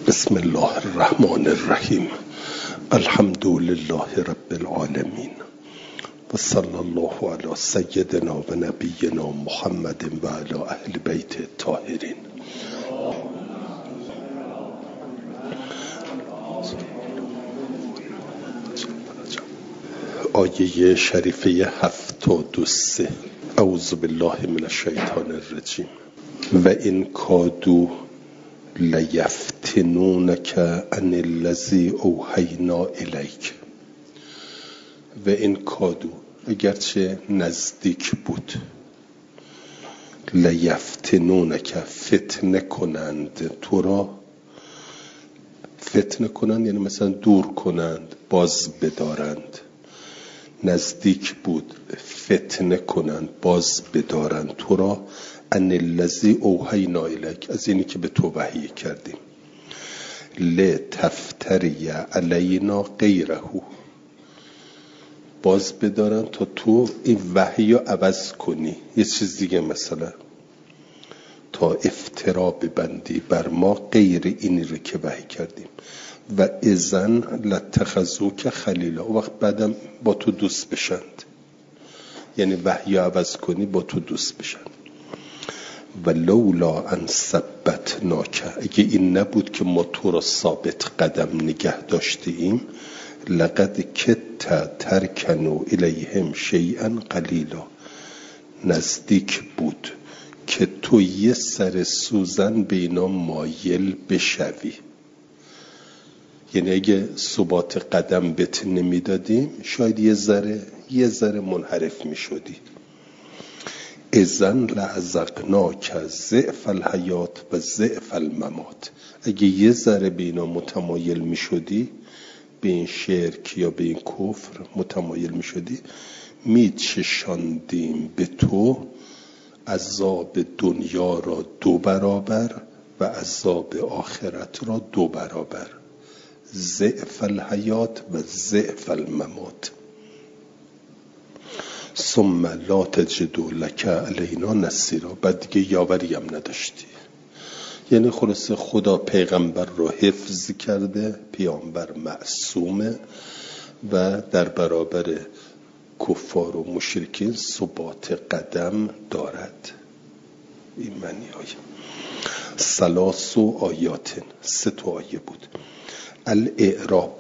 بسم الله الرحمن الرحیم. الحمد لله رب العالمین و صلی الله علی سیدنا و نبینا محمد و علی اهل بیت الطاهرین. آیه شریفه 73. اعوذ بالله من الشیطان الرجیم. و این کادو لیفتنونک عن الذی اوحینا الیک. و این کادو، اگرچه نزدیک بود، لیفتنونک، فتنه کنند تو را. فتنه کنند یعنی مثلا دور کنند، باز بدارند. نزدیک بود فتنه کنند، باز بدارند تو را. ان الذی اوحینا الیک، از اینی که به تو وحی کردیم. لتفتری علینا غیره، باز بدارند تا تو این وحی رو عوض کنی، یه چیز دیگه، مثلا تا افترا ببندی بر ما غیر اینی رو که وحی کردیم. و اذن لاتخذوک خلیلا، و وقت بعدم با تو دوست بشند، یعنی وحی رو عوض کنی با تو دوست بشند. و لولا ان ثبتناک، اگه این نبود که ما تو را ثابت قدم نگه داشتیم، لقد کدت ترکنوا الیهم شیئا قلیلا، نزدیک بود که تو یه سر سوزن به اینا مایل بشوی. یعنی اگه ثبات قدم بهت نمیدادیم، شاید یه ذره منحرف میشدی. اذن لعذقناک ضعف الحیات و ضعف الممات، اگه یه ذره به اینا متمایل می شدی، به این شرک یا به این کفر متمایل می شدی، می چشاندیم به تو عذاب دنیا را 2 برابر و عذاب آخرت را 2 برابر. ضعف الحیات و ضعف الممات. ثم لا تجد لک علینا نصیرا، بعد دیگه یاوری هم نداشتی. یعنی خلاصه خدا پیغمبر رو حفظ کرده، پیامبر معصومه و در برابر کفار و مشرکین ثبات قدم دارد. این معنی های 3 آیات، 3 آیه بود. الاعراب،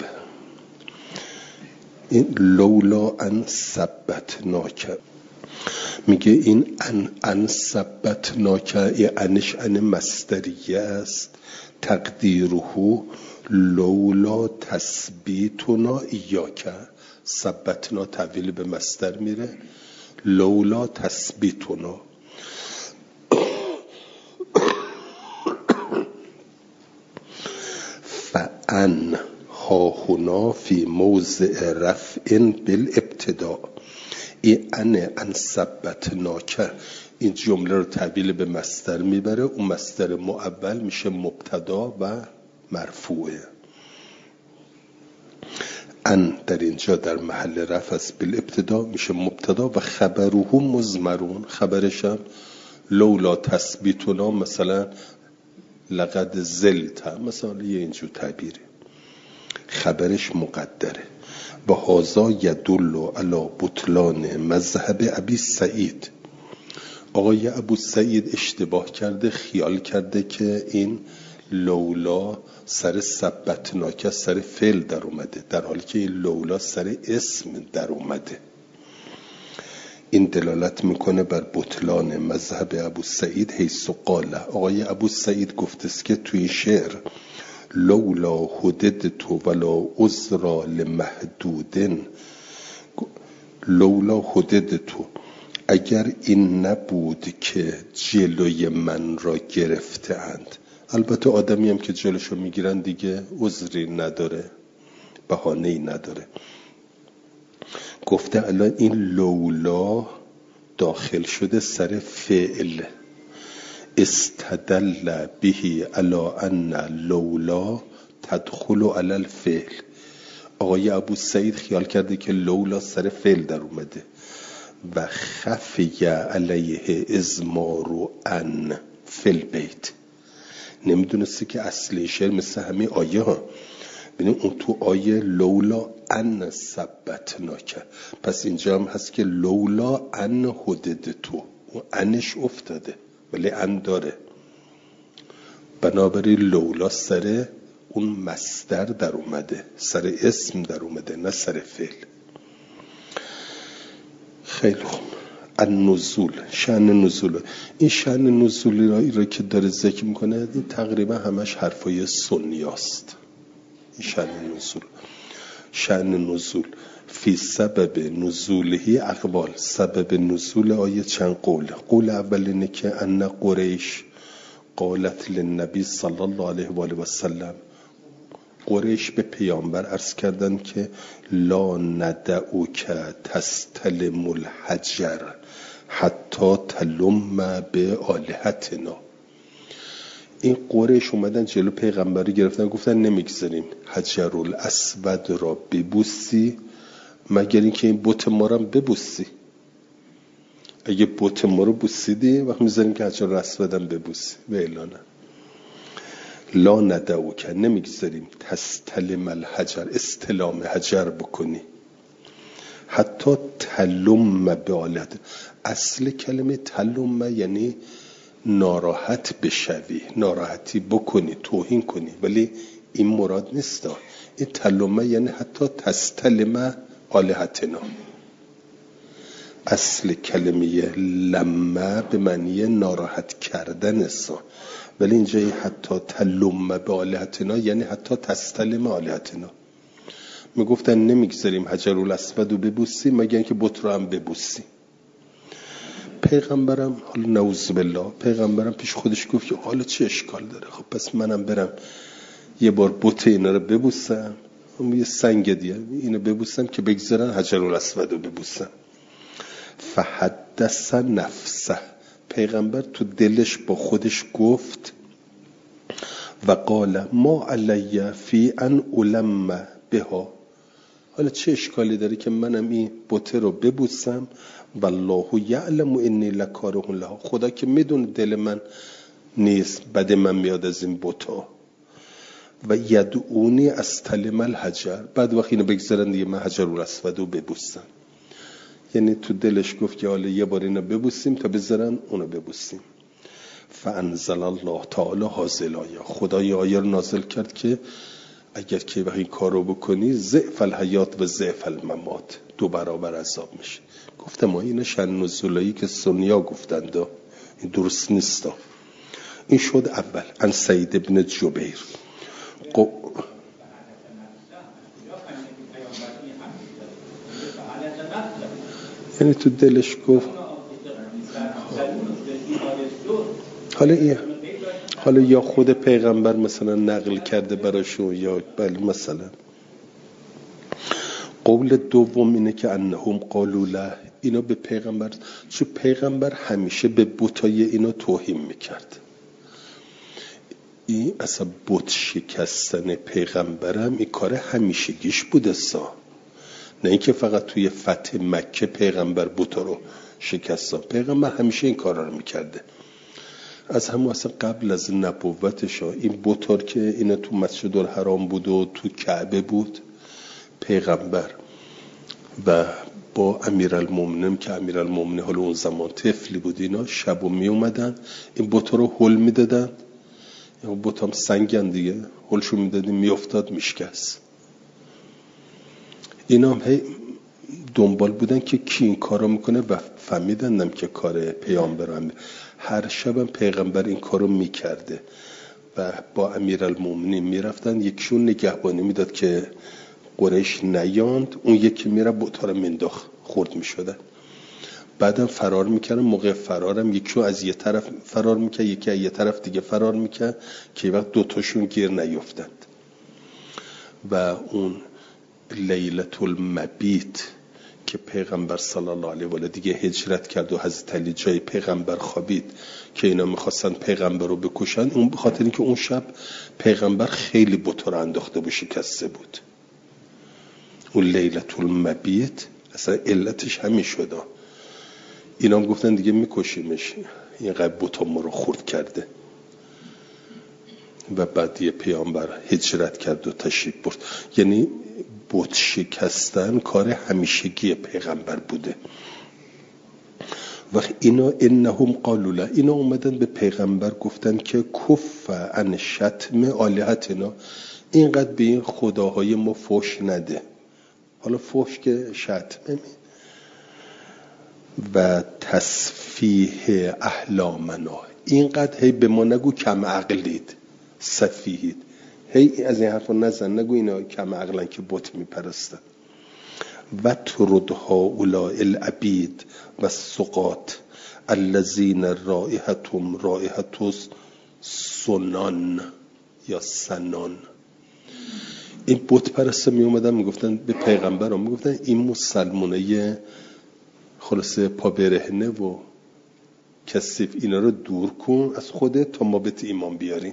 این لولا ان ثبتناک، میگه این ان ثبتناک، این انش ان مصدریه است. تقدیره لولا تثبیتنا ایاک. ثبتنا تحویل به مصدر میره، لولا تثبیتنا. فان ها هنا فی موضع رفع بالابتداء. این ان ثبتناک، این جمله رو تحویل به مصدر میبره. اون مصدر مؤول میشه مبتدا و مرفوعه. ان در اینجا در محل رفع است، بالابتداء میشه مبتدا و خبره مضمرون، خبرش هم لولا تثبیتنا، مثلا لقد زلت، مثلا یه اینجور تعبیره، خبرش مقدره. و هذا یدل علی بطلان مذهب ابی سعید. آقای ابو سعید اشتباه کرده، خیال کرده که این لولا سر ثبتناک سر فعل در اومده، در حالی که این لولا سر اسم در اومده. این دلالت میکنه بر بطلان مذهب ابو سعید. حیث قال، آقای ابو سعید گفته که توی شعر لولا حددت ولا عذر لمحدود، لولا حددت، اگر این نبود که جلوی من را گرفته اند. البته آدمی هم که جلوشو میگیرن دیگه عذری نداره، بهانه‌ای نداره. گفته الان این لولا داخل شده سر فعل، استدل به علی ان لولا تدخل علی الفعل. آقای ابو سعید خیال کرده که لولا سر فعل در اومده. و خفی علیه ازمار ان فی البیت، نمیدونسته که اصلی شعر مثل همین آیه ها. ببینیم اون تو آیه لولا ان ثبتناک، پس اینجا هم هست که لولا ان هدد تو، اون انش افتاده ولی ان داره. بنابراین لولا سر اون مصدر در اومده، سر اسم در اومده، نه سر فعل. خیلی خوب. النزول، شأن نزول. این شأن نزولی را که داره ذکر میکنه این تقریبا همش حرفای سنیاست. این شأن نزول فی سبب نزوله اقوال، سبب نزول آیه چند قوله. قول اول اینه که ان قریش قالت للنبی صلی الله علیه و آله و سلم، قریش به پیامبر عرض کردن که لا ندعوک تستلم الحجر حتی تلم به آلهتنا. این قریش اومدن جلو پیغمبر رو گرفتن، گفتن نمیگذاریم حجر الاسود را ببوسی مگر اینکه این بت ما رو ببوسی. اگه بت ما رو بوسیدی وقت میذاریم که حجر الاسود هم ببوسی. و اعلانه لا ندعوک، نمیگذاریم تستلم الحجر، استلام حجر بکنی، حتی تلم به آلهت. اصل کلمه تلم یعنی ناراحت بشوی، ناراحتی بکنی، توهین کنی، ولی این مراد نیست. این تلم یعنی حتی تستلم آلهتنا. اصل کلمه لمه به معنی ناراحت کردن است، ولی اینجا حتی تلم به آلهتنا یعنی حتی تستلم آلهتنا. میگفتن نمیگذاریم حجر الاسود رو ببوسی مگر اینکه بت رو هم ببوسی. پیغمبرم حالا نعوذ بالله، پیغمبرم پیش خودش گفت که حالا چه اشکال داره، خب پس منم برم یه بار بت اینا رو ببوسم، یه سنگ دیگه اینو ببوسم که بگذارن حجر الاسود رو ببوسم. فحدث نفسه، پیغمبر تو دلش با خودش گفت و قال ما علی فی ان علم بها، حالا چه اشکالی داره که منم این بته رو ببوسم، والله یعلم انی لکاره لها، خدا که میدونه دل من نیست، بد من میاد از این بتا. و یدعونی استلم الحجر، بعد وقت اینو بگذارن دیگه من حجر الاسود رو ببوسم. یعنی تو دلش گفت که حالا یه بار اینو ببوسیم تا بذارن اونو ببوسیم. فانزل الله تعالی هذه الآیه، خدا یه آیه رو نازل کرد که اگر که این کارو بکنی ضعف الحیات و ضعف الممات، 2 برابر عذاب میشه. گفتم ما این شأن نزولی که سنیا گفتند این درست نیست. این شد اول. عن سعید ابن جبیر یعنی تو دلش گفت حالا یا خود پیغمبر مثلا نقل کرده براشون یا بله مثلا. قول دوم اینه که انهم قالوا له، اینا به پیغمبر، چون پیغمبر همیشه به بتای اینا توهین میکرد. این اصلا بت شکستن پیغمبرم این کار همیشگیش بوده نه اینکه فقط توی فتح مکه پیغمبر بتا رو شکستن، پیغمبر همیشه این کارا رو میکرده. از همون اصلا قبل از نبوتش این بتار که اینا تو مسجد الحرام بود و تو کعبه بود، پیغمبر و با امیرالمومنین که امیرالمومنین حالا اون زمان طفلی بود، اینا شبو می اومدن این بتا رو هل میدادن، یا بتا هم سنگن دیگه، هلشو میدادیم میافتاد میشکست. اینا هم هی دنبال بودن که کی این کارو میکنه و فهمیدنم که کار پیامبر هم. هر شب هم پیغمبر این کارو میکرده و با امیرالمومنین میرفتن، یکشون نگهبانی میداد که قریش نیاند، اون یکی میره بتا رو منداخت، خورد میشدن. بعدم فرار میکردن، موقع فرارم یکشون از یه طرف فرار میکرد، یکی از یه طرف دیگه فرار میکرد که وقت دوتاشون گیر نیفتند. و اون لیلة المبیت که پیغمبر صلی الله علیه و آله دیگه هجرت کرد و حضرت علی جای پیغمبر خوابید که اینا میخواستن پیغمبر رو بکشن، اون به خاطر اینکه اون شب پیغمبر خیلی بتا رو انداخته و شکسته بود. اون لیلة المبیت اصلا علتش همین شد. اینا هم گفتن دیگه میکشیمش، اینقدر بتا ما رو خورد کرده. و بعد یه پیامبر هجرت کرد و تشریف برد. یعنی بت شکستن کار همیشگی پیغمبر بوده. و اینا انهم قالوا له، اینا اومدن به پیغمبر گفتن که کف عن شتم آلهتنا، اینقدر به این خداهای ما فحش نده. حالا فحش که شتمه، و تصفیه احلامنا، اینقدر هی به ما نگو کم عقلید، سفیهید، هی از این حرفا نزن، نگو اینا کم عقلن که بت میپرستن. و تردها اولاء العبید و السقات الذین رائحتهم رائحة سنان یا سنان. این بت پرستا می اومدن میگفتن به پیغمبران، میگفتن این مسلمانه خلاصه پا برهنه و کثیف، اینا رو دور کن از خودت تا ما بهت ایمان بیاریم.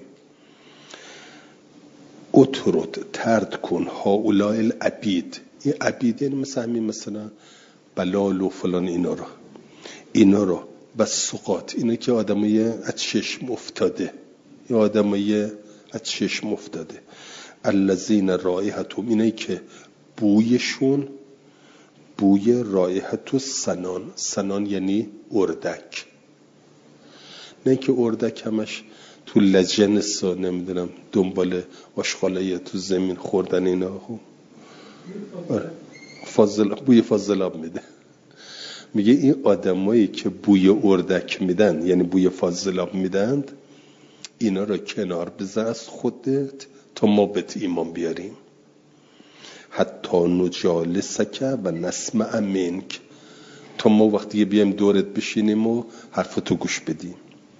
اترد، ترد کن، هؤلاء العبید، این عبید یعنی مثل همین مثلا بلال و فلان اینا رو و سقات، اینا که آدمای از چشم افتاده، یا آدمای از چشم افتاده. الذین رائحتهم، اینایی که بویشون بوی رائحت سنان، سنان یعنی اردک، نه که اردک همش تو لجنس و نمیدونم دنبال آشغالای تو زمین خوردن اینا، بوی فاضلاب میده. میگه این آدمایی که بوی اردک میدن، یعنی بوی فاضلاب میدن، اینا رو کنار بذار از خودت تا ما بهت ایمان بیاریم. حتی نجالسک و نسمع منک، تا ما وقتی بیایم دورت بشینیم و حرفتو گوش بدیم.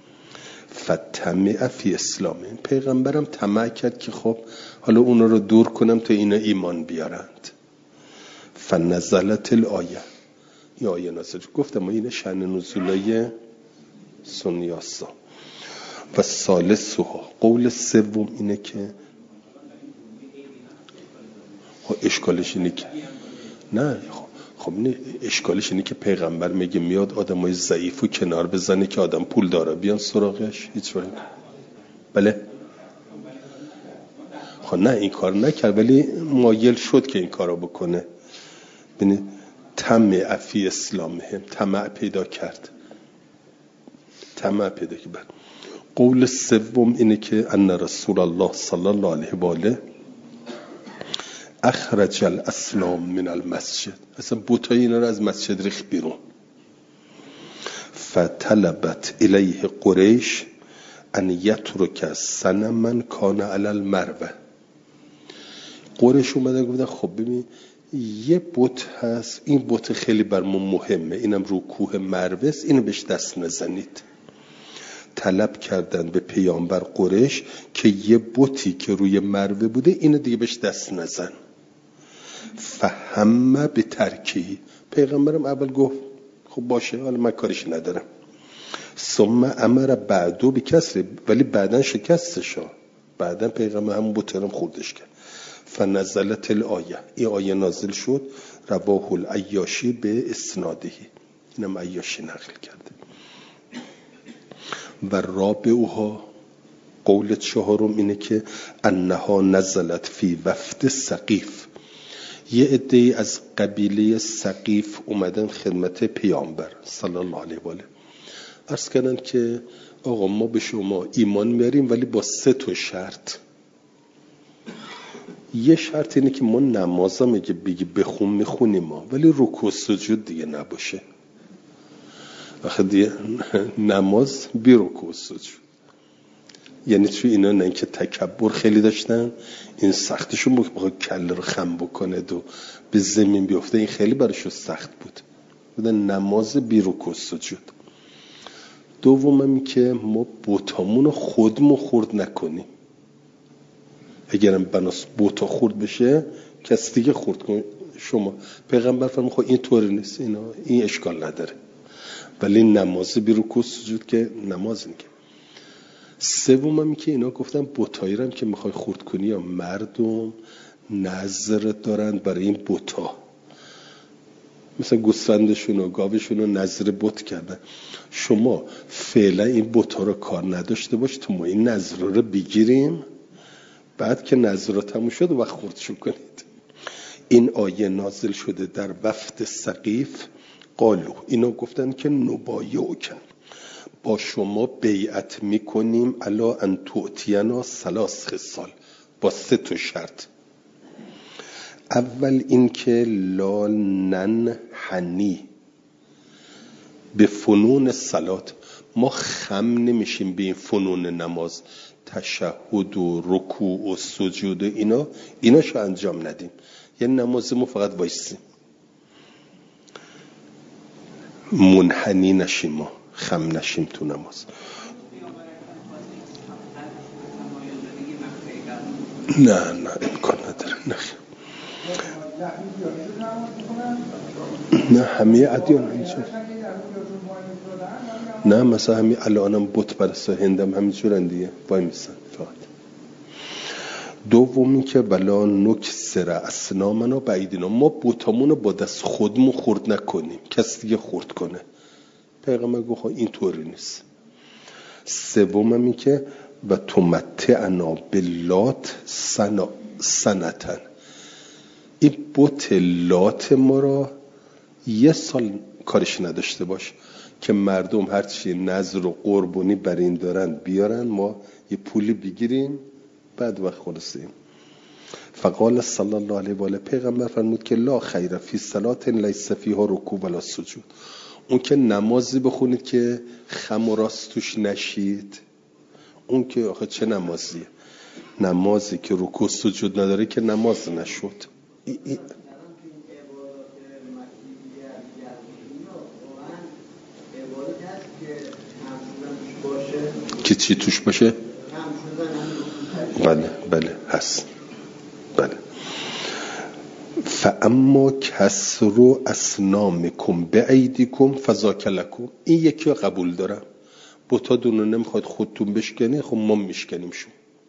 فتمع فی اسلام، پیغمبرم طمع کرد که خب حالا اونا رو دور کنم تا اینا ایمان بیارند. فنزلت الآیه، این آیه نازل. گفتم این شأن نزولای سنیاسا. و ثالثها، قول سوم اینه که اشکالش اینه که نه، خب نه، اشکالش اینه که پیغمبر میگه میاد آدمای ضعیفو کنار بزنه که آدم پول داره بیان سراغش، هیچ وقت. بله خب نه این کار نکرد، ولی مایل شد که این کارو بکنه. ببینید طمع فی اسلامهم، طمع پیدا کرد. قول سوم اینه که ان رسول الله صلی الله علیه و آله اخرج الاسلام من المسجد، اصلا بوتای اینا رو از مسجد ریخت بیرون. فطلبت الیه قریش ان یترک صنما کان علی المروه. قریش اومدن گفتن خب ببین یه بت هست، این بت خیلی بر ما مهمه، اینم رو کوه مروه است، اینو بهش دست نزنید. طلب کردن به پیامبر قریش که یه بتی که روی مروه بوده اینو دیگه بهش دست نزن. فهم به ترکی، پیغمبرم اول گفت خب باشه حالا من کارش ندارم. ثم امر بعدو به کسر، ولی بعدن شکستش، بعدن پیغمبر همون بترم خوردش کرد. فنزلت الآیه، این آیه نازل شد. رواه العیاشی به اسناده، اینم عیاشی نقل کرده. و رابعها، قول چهارم اینه که انها نزلت فی وفد ثقیف، یه عده‌ای از قبیله ثقیف اومدن خدمت پیامبر صلی الله علیه و آله، عرض کردن که آقا ما به شما ایمان میاریم ولی با 3 شرط. یه شرط اینه که ما نمازم اگه بگی بخون میخونیم ما، ولی رکوع سجود دیگه نباشه. وقتی نماز بی رکوع سجود، یعنی توی اینا نه که تکبر خیلی داشتن، این سختشون بود کله رو خم بکنه و به زمین بیفته، این خیلی براشون سخت بودن نماز بی رکوع سجود. دومم که ما بوتامون رو خودمون خورد نکنیم، اگرم بناس بوتا خورد بشه کسی دیگه خورد کنه. شما پیغمبر فرمود خب این طور نیست، این اشکال نداره، ولی نماز بی رکوع سجود که نماز نیست. سومم که اینا گفتن بتایی رو که میخوای خورد کنی یا مردم نظر دارن برای این بتا، مثلا گوسفندشون و گاوشون رو نظر بت کردن. شما فعلا این بت ها رو کار نداشته باش تو ما این نظر رو بگیریم، بعد که نظر رو تموم شد و خردشو کنید. این آیه نازل شده در وفد ثقیف. قالو، اینا گفتن که نبایعکم، با شما بیعت میکنیم الا ان تؤتینا 3 خصال، با 3 شرط. اول این که لا ننحنی به فنون صلات، ما خم نمیشیم به این فنون نماز، تشهد و رکوع و سجود و ایناشو انجام ندیم، یه نماز ما فقط وایسیم، منحنی نشیم، ما خم نشیم تو نماز. نه امکان نداره. نه همه ادیان همینجور. نه مثلا همین الانم بت پرستا هندم همینجورن دیگه، وای میسن فقط. دومی که بلا نکسر اسنامنا بعیدینا، ما بتامونو با دست خودمون خورد نکنیم، کسی دیگه خورد کنه. پیغمبر گفت این طوری نیست. سومی که و تمتعنا باللات سنتن، این بت لات ما را 1 سال کارش نداشته باش، که مردم هرچی نذر و قربونی بر این دارن بیارن، ما یه پولی بگیریم بعد وقت خلصیم. فقال صلی الله علیه و آله، پیغمبر فرمود که لا خیر فی صلات لیس فیها رکوع ولا سجود، اون که نمازی بخونید که خم و راست توش نشید، اون که آخه چه نمازیه؟ نمازی که رکوع سجود نداره که نماز نشد. که چی توش باشه؟ بله هست. بله. فاما کسر اسنامکم بعیدکم فذاک لکم، این یکی رو قبول دارم. بتا دونو نمیخواد خودتون بشکنی، خب ما میشکنیم. شو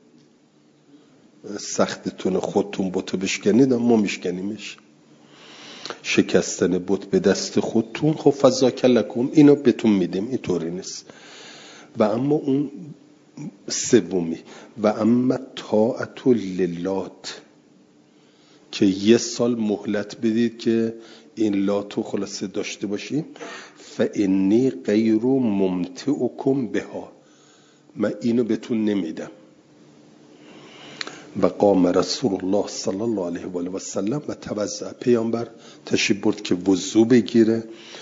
سختتون خودتون بتو بشکنید، ما میشکنیمش. شکستن بت به دست خودتون، خب فذاک لکم، اینو بهتون میدیم، این طوری نیست. و اما اون سومی، و اما طاعت للات، که 1 سال مهلت بدید که این لاتو خلاصه داشته باشیم. فانی غیر ممتعکم بها، من اینو بهتون نمیدم. و قام رسول الله صلی الله علیه و آله و سلم و توضأ، پیامبر تشریف برد که وضو بگیره.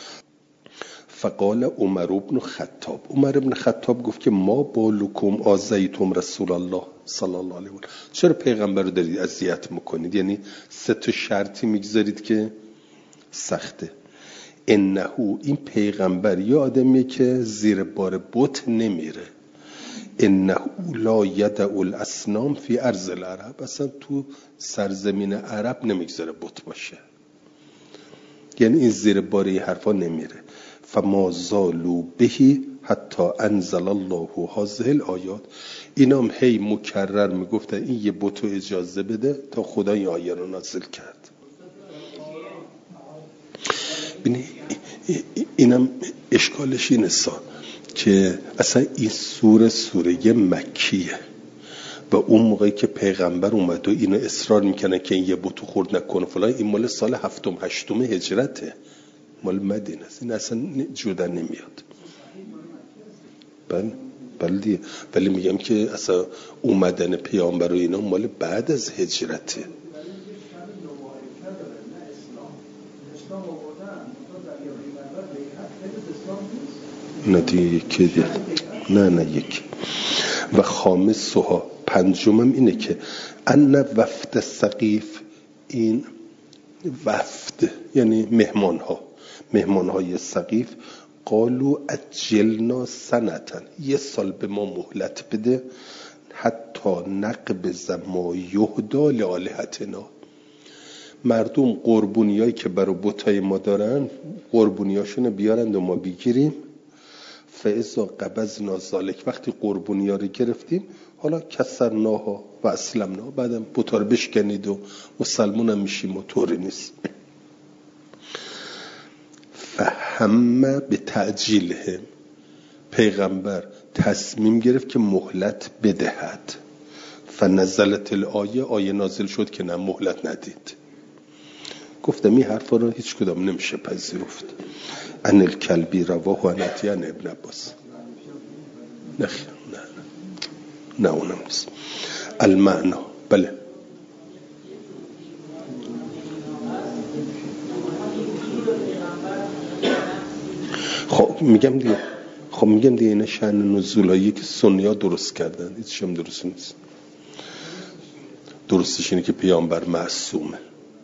فقال عمر بن خطاب گفت که ما بالکم آذیتم رسول الله صلی الله علیه و آله، چرا پیغمبر رو دارید اذیت میکنید؟ یعنی 3 شرطی میگذارید که سخته. انه، این پیغمبر یه آدمیه که زیر بار بت نمیره. انه لا یدع الاسنام فی ارض العرب، اصلا تو سرزمین عرب نمیگذاره بت باشه، یعنی این زیر بار این حرفا نمیره. فما زالوا بهی حتی انزل الله هذه الآیات، اینام هی مکرر میگفتن این یه بتو اجازه بده تا خدا این آیه رو نازل کرد. ببین اینم اشکالش اینه که اصلا این سوره مکیه و اون موقعی که پیغمبر اومد و اینو اصرار میکنه که این یه بتو خورد نکنه فلان، این مال سال 7-8 هجرته، مال مدینه است، این اصلا جدا نمیاد. بله ولی میگم که اصلا اومدن پیامبر و اینا مال بعد از هجرته. نه دیگه نه یکی. و خامسها، 5م اینه که ان وفد ثقیف، این وفد یعنی مهمانهای ثقیف، قالو اجلنا سنتن، 1 سال به ما مهلت بده، حتی نقبض ما یهدا لآلهتنا، مردم قربونیایی که برای بتای ما دارن قربونیاشونو بیارند و ما بگیریم. فاذا قبضنا ذلک، وقتی قربونیا رو گرفتیم حالا کسرناها و اسلمنا، بعدم بتا رو بشکنید و مسلمون هم میشیم و طوری نیست. فهم به تعجیلهم، پیغمبر تصمیم گرفت که مهلت بدهد. فنزلت الآیه، آیه نازل شد که نه مهلت ندید. گفتم این حرفا رو هیچ کدام نمیشه پذیرفت. ان الکلبی رواه عن عطیان ابن عباس. نه اونم نیست. المعنا، بله خب میگم دیگه این شأن نزولایی که سنی‌ها درست کردن هیچ هم درست نیست. درستش اینه که پیامبر معصومه،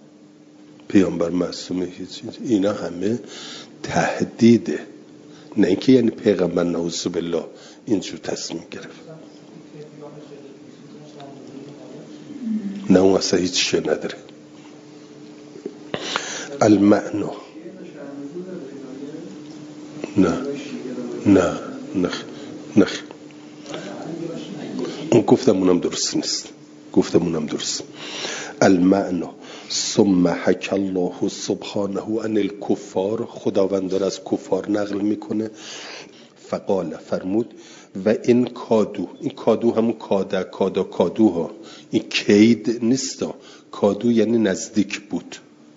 هیچ اینا همه تهدیده، نه اینکه یعنی پیغمبر نعوذ بالله اینجور تصمیم گرفت. نه اون اصلا هیچ چیه نداره. المعنا نه اون گفتم اونم درست نیست. المعنا ثم حکی الله سبحانه عن الکفار، خداوند داره از کفار نقل میکنه. فقال، فرمود و این کادو همون کادوها، این کید نیستا، کادو یعنی نزدیک بود.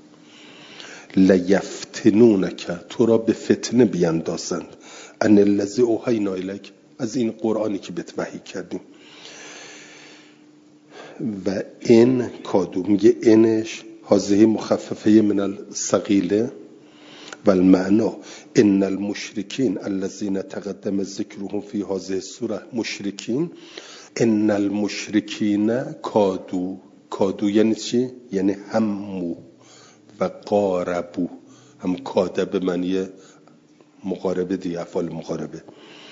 لیفتنونک، تو را به فتنه بیندازند. ان الذی اوحینا الیک، از این قرآنی که بهت وحی کردیم. و این کادو میگه اینش هذه مخففه من الثقیله و المعنا ان المشرکین الذين تقدم ذکرهم فی هذه السوره، مشرکین، ان المشرکین کادو یعنی چی؟ یعنی همو و قاربو، هم کاده به معنی مقاربه دی، افعال مقاربه،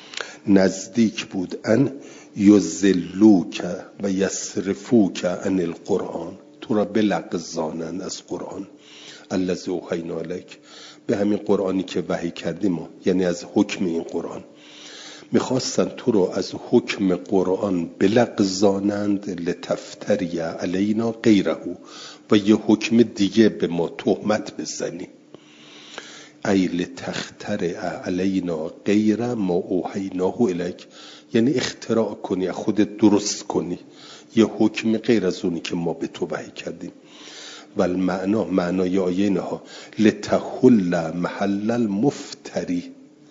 نزدیک بود ان یذلوک و یصرفوک عن القرآن، تو را بلغزانند از قرآن. الذی اوحینا الیک، به همین قرآنی که وحی کردیم ما، یعنی از حکم این قرآن. میخواستن تو رو از حکم قرآن بلغزانند. لتفتری علینا غیره، و یه حکم دیگه به ما تهمت بزنی. ای لتخترع علینا غیر ما اوحیناه الیک، یعنی اختراع کنی، خودت درست کنی یه حکم غیر از اونی که ما به تو وحی کردیم. و المعنا، معنای آیه اینها، لتحل محل المفتری،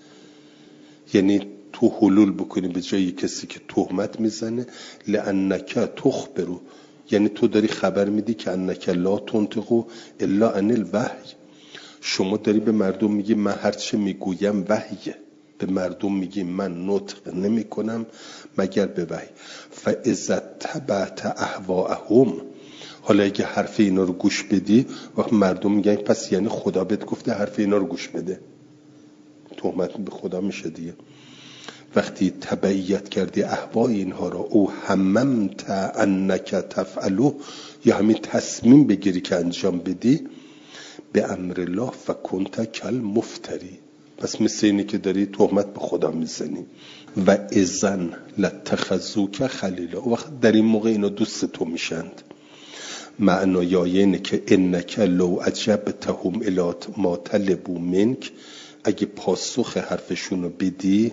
یعنی تو حلول بکنی به جای کسی که تهمت میزنه. لانک تخبرو، یعنی تو داری خبر میدی که انک لا تنطق الا عن الوحی، شما داری به مردم میگی من هرچه میگویم وحیه، به مردم میگی من نطق نمی کنم مگر به وحی. فاذا تبعت اهواءهم، حالا اگه حرف اینا رو گوش بدی، وقت مردم میگن پس یعنی خدا بهت گفته حرف اینا رو گوش بده، تهمت به خدا میشه دیگه. وقتی تبعیت کردی اهواء اینها رو، او هممت انک تفعلو، یا همین تصمیم بگیری که انجام بدی، به امر الله فکنت کل مفتری، پس مثل اینی که داری تهمت به خدا میزنی. و اذن لاتخذوک خلیلا، وقت در این موقع اینا دوست تو میشند. معنای آیه اینه که انک لو اجبتهم الی ما طلبوا منک، اگه پاسخ حرفشون رو بدی،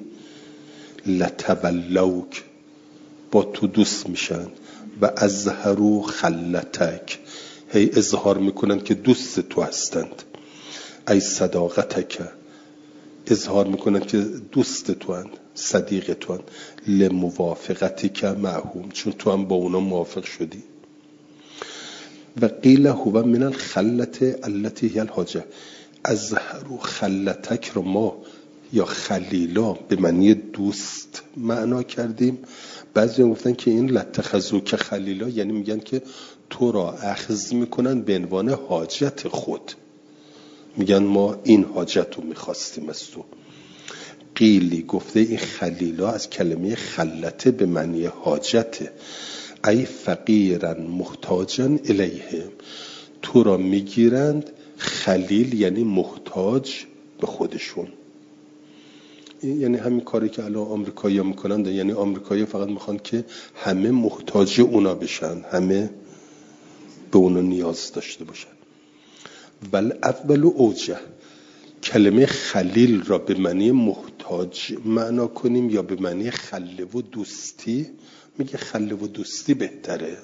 لتولوک، با تو دوست میشن. و اظهروا خلتک، هی اظهار میکنن که دوست تو هستند. ای صداقتک، اظهار میکنن که دوست تو هستند، صدیق تو هستند. لموافقتک معهم، چون تو هم با اونا موافق شدی. و قیل هو من الخلت التي هی الحاجه، اظهروا خلتک رو ما یا خلیلا به معنی دوست معنا کردیم. بعضی هم گفتن که این لاتخذوک خلیلا یعنی میگن که تو را اخذ میکنن به عنوان حاجت خود، میگن ما این حاجت رو میخواستیم از تو. قیلی گفته این خلیلا از کلمه خلته به معنی حاجته. ای فقیرن محتاجن الیهم، تو را میگیرند خلیل یعنی محتاج به خودشون. یعنی همین کاری که الان آمریکایی‌ها میکنن، یعنی آمریکایی‌ها فقط میخوان که همه محتاج اونا بشن، همه به اونا نیاز داشته باشن. ول اول اوجه، کلمه خلیل را به معنی محتاج معنا کنیم یا به معنی خله و دوستی، میگه خله و دوستی بهتره.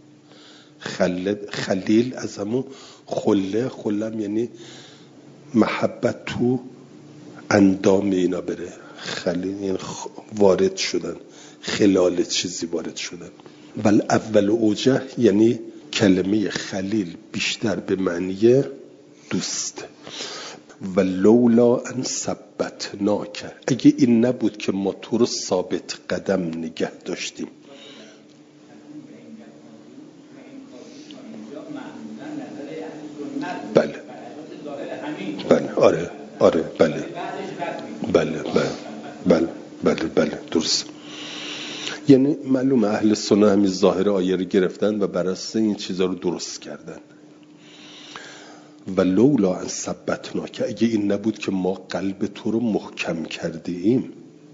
خلیل از همون خلم یعنی محبت تو اندام اینا بره. خلیل یعنی وارد شدن، خلال چیزی وارد شدن. ول اول اوجه یعنی کلمه خلیل بیشتر به معنی دوست. و لولا ان ثبتناک، اگه این نبود که ما تو رو ثابت قدم نگه داشتیم. بله درست. یعنی معلومه اهل سنت همین ظاهر آیه رو گرفتن و بر اساس این چیزا رو درست کردن. و لولا ان ثبتناک، اگه این نبود که ما قلب تو رو محکم کردیم.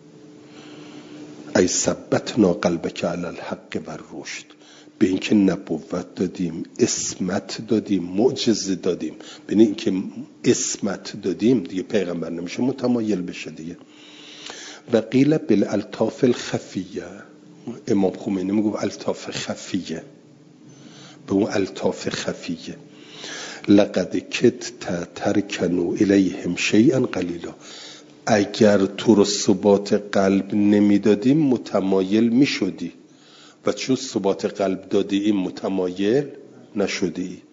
ای ثبتنا قلبک علی الحق و الرشد، به اینکه نبوت دادیم، اسمت دادیم، معجزه دادیم. به اینکه اسمت دادیم دیگه پیغمبر نمیشه متمایل بشه دیگه. و قیل بالالطاف الخفیه، امام خمینی میگه الطاف خفیه، به اون الطاف خفیه. لقد کدت ترکنوا الیهم شیئا قلیلا، اگر تو رو ثبات قلب نمیدادیم متمایل میشدی و چون ثبات قلب دادیم متمایل نشدی.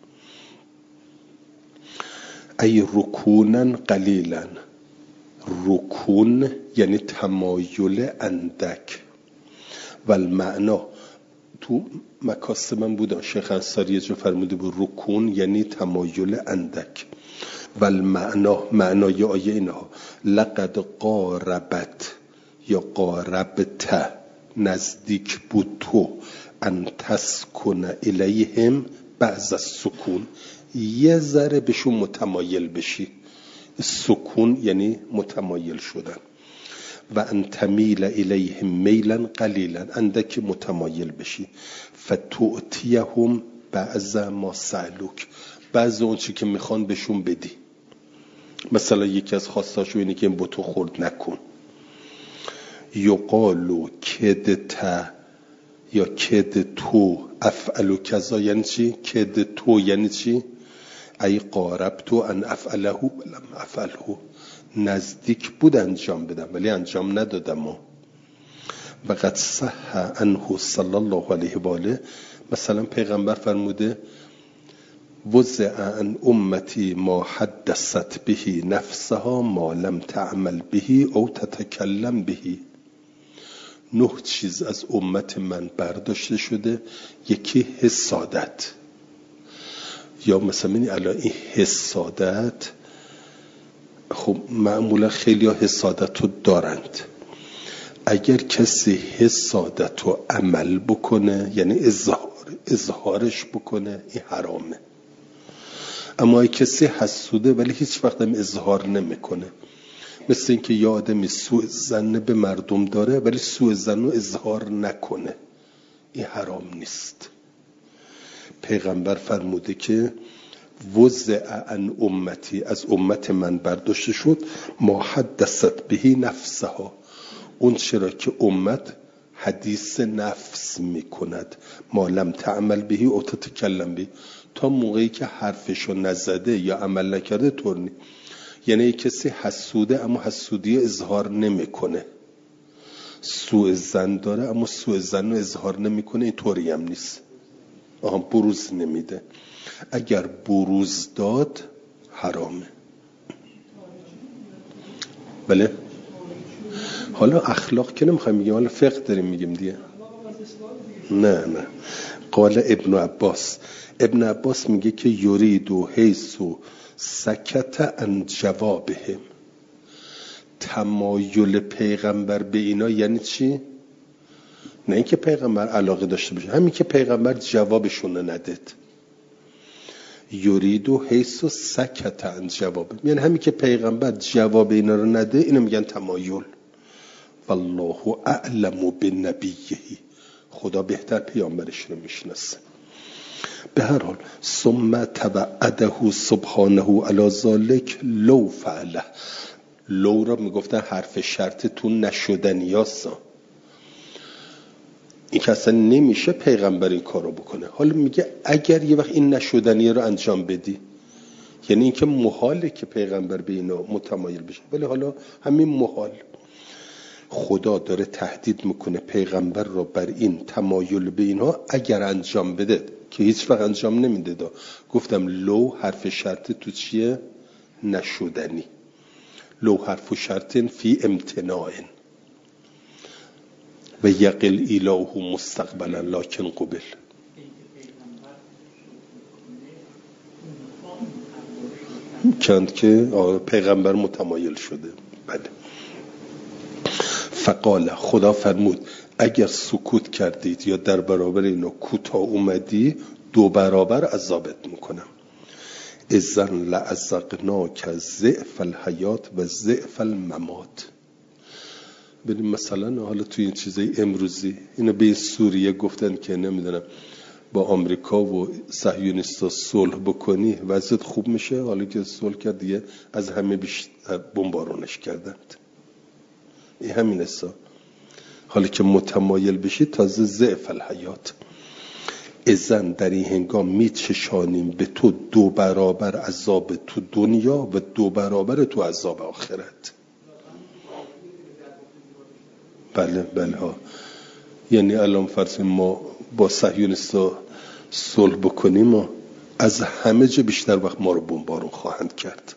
ای رکونا قلیلا، رکون یعنی تمایل اندک. و المعنا تو مکاسب من بودن، شیخ انصاری یه جا فرموده بود رکون یعنی تمایل اندک. و المعنا، معنای آیه اینها، لقد قاربت یا قاربت، نزدیک بود تو، ان تسکن الیهم بعض السکون، یه ذره بهشون متمایل بشی. سکون یعنی متمایل شدن. و ان تمیل الیهم میلا قلیلا، اندک متمایل بشی. فتؤتیهم بعض ما سألوک، بعض اون چی که میخوان بهشون بدی. مثلا یکی از خواستاشو اینه که این بتو خورد نکن. یقالو کدت یا کد تو افعلو کذا، یعنی چی؟ کد تو یعنی چی؟ ای قاربتو ان افعله ولم افعله، نزدیک بود انجام بدم ولی انجام ندادم. و قد صح عنه صلی الله علیه و آله، مثلا پیغمبر فرموده وضع عن امتی ما حدثت به نفسها ما لم تعمل به او تتکلم به. 9 چیز از امت من برداشته شده، یکی حسادت. یا مثلا این الان این حسادت، خب معمولا خیلی ها حسادت رو دارند. اگر کسی حسادت رو عمل بکنه یعنی اظهارش بکنه، این حرامه. اما اگه کسی حسوده ولی هیچ وقت هم اظهار نمیکنه، مثل اینکه یه آدمی سوء ظن به مردم داره ولی سوء ظن رو اظهار نکنه، این حرام نیست. پیغمبر فرموده که وضع عن امتی، از امت من برداشته شد، ما حدثت به نفسها، اون چرا که امت حدیث نفس میکند، ما لم تعمل به او تتکلم به، تا موقعی که حرفشو نزده یا عمل نکرده طور نی. یعنی کسی حسوده اما حسودی اظهار نمیکنه، سوء ظن داره اما سوء ظن رو اظهار نمیکنه، این طوری هم نیست. بروز نمیده. اگر بروز داد حرامه. بله حالا اخلاق که نمیخوایم بگیم، حالا فقه داریم میگیم دیگه. نه قال ابن عباس میگه که یریدو حیثو سکت عن جوابهم، تمایل پیغمبر به اینا یعنی چی؟ نه اینکه پیغمبر علاقه داشته باشه، همین که پیغمبر جوابشون نداد. یریدو حیثو سکت عن جوابهم یعنی همین که پیغمبر جواب اینا رو نده، اینو میگن تمایل. والله اعلم بنبیه، خدا بهتر پیامبرش رو میشناسه. به هر حال ثم توعده سبحانه علی ذلک لو فعله. لو را میگفتن حرف شرط تو نشدنیاسا، این که اصلا نمیشه پیغمبر این کارو بکنه. حالا میگه اگر یه وقت این نشدنی رو انجام بدی، یعنی این که محاله که پیغمبر به اینا متمایل بشه، ولی حالا همین محال خدا داره تهدید میکنه پیغمبر رو بر این تمایل به اینها اگر انجام بده، که هیچ وقت انجام نمیده. گفتم لو حرف شرط تو چیه؟ نشدنی. لو حرف شرط فی امتناع و یقل اله مستقبلا لکن قبل. کند که پیغمبر متمایل شده. بله. فقال، خدا فرمود اگر سکوت کردید یا در برابر اینا کوتاه اومدی 2 برابر عذابت میکنم. اذن لعذقناک ضعف الحیات و ضعف الممات. ببین مثلا حالا توی این چیزای امروزی اینا به سوریه گفتن که نمیدونم با آمریکا و صهیونیستا صلح بکنی وضعیت خوب میشه. حالا که صلح کرد دیگه از همه بیشتر بمبارونش کردند. این همین حساب. حالا که متمایل بشی تازه ضعف الحیات. اذن در این هنگام میچشانیم به تو 2 برابر عذاب تو دنیا و 2 برابر تو عذاب آخرت. بله بله ها. یعنی الان فرض ما با صهیونیستا صلح بکنیم و از همه جا بیشتر وقت ما رو بمبارون خواهند کرد.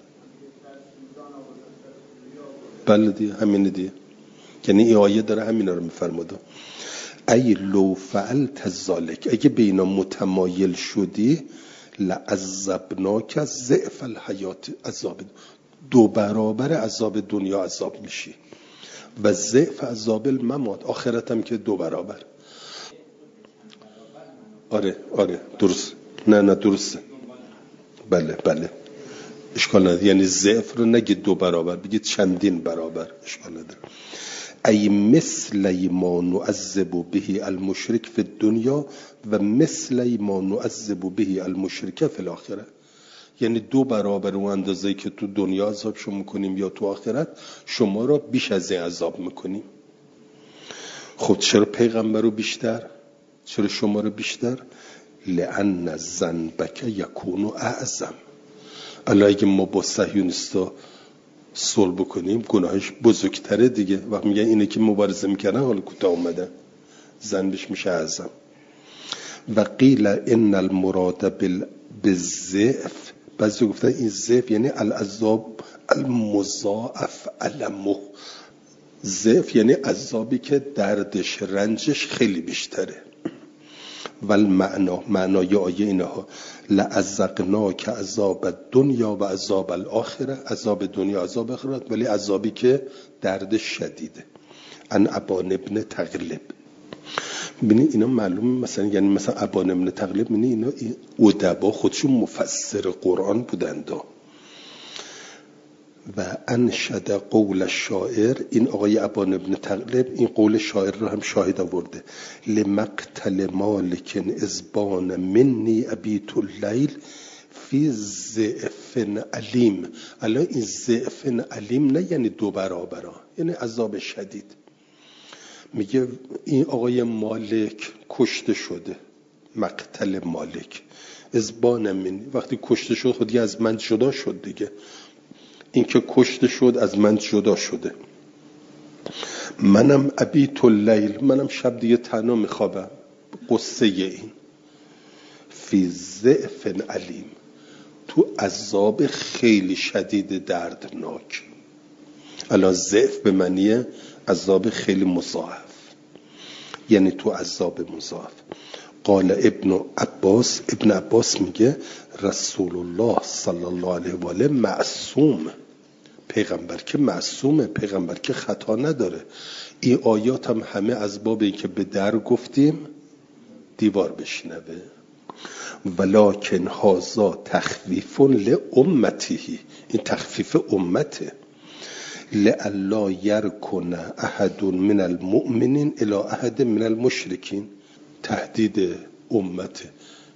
بله دیگه همینه دیگه. یعنی این آیه داره همینا رو میفرماده. ای لو فعلت ذلک، اگه به اینا متمایل شدی لعذبناک ضعف الحیات، عذاب 2 برابر عذاب دنیا عذاب میشی و ضعف عذاب الممات، آخرت هم که 2 برابر. آره درست. نه درسته. بله اشکال نداره. یعنی ضعف رو نگید 2 برابر، بگید چندین برابر، اشکال نداره. ای مثل ما نعذب به المشرک فی الدنیا و مثل ما نعذب به المشرک فی الاخره. یعنی 2 برابر اون اندازه‌ای که تو دنیا عذاب شما میکنیم یا تو آخرت شما را بیش از این عذاب میکنیم. خب چرا پیغمبر رو بیشتر؟ چرا شما رو بیشتر؟ لأن ذنبک یکون اعظم. الان اگه ما با صهیونیستا صلح بکنیم گناهش بزرگتره دیگه. وقت میگن اینه که مبارزه میکنن حالا کوتاه اومدن، ذنبش میشه اعظم. و قیل ان المراد بالضعف، بعضی گفتن این ضعف یعنی العذاب المضاعف علمه. ضعف یعنی عذابی که دردش رنجش خیلی بیشتره. ول معنای آیه اینها لعذقناک عذاب الدنیا و عذاب الاخره، عذاب دنیا عذاب آخرت، ولی عذابی که دردش شدیده. ان ابان ابن تغلب. ببینید اینا معلومه مثلا، یعنی مثلا ابان ابن تغلب، ببینید اینا ادبا خودشون مفسر قرآن بودند. و انشد قول الشاعر، این آقای ابان ابن تغلب این قول شاعر رو هم شاهد آورده. لمقتل مالک ازبان منی ابیت اللیل فی ضعف علیم. الان این ضعف علیم نه یعنی 2 برابر، یعنی عذاب شدید. میگه این آقای مالک کشته شده، مقتل مالک ازبان منی، وقتی کشته شد خودی از من جدا شد دیگه. این که کشته شد از من جدا شده. منم ابیت اللیل، منم شب دیگه تنها میخوابم. قصه این فی ضعف علیم، تو عذاب خیلی شدید دردناک. الان ضعف به معنی عذاب خیلی مضاعف، یعنی تو عذاب مضاعف. قال ابن عباس میگه رسول الله صلی الله علیه و آله معصوم، پیغمبر که معصومه، پیغمبر که خطا نداره. این آیات هم همه از باب این که به در گفتیم دیوار بشنوه. ولکن هذا تخفیف لامته، این تخفیف امته. لئلا یرکن احد من المؤمنین الی احد من المشرکین. تهدید امته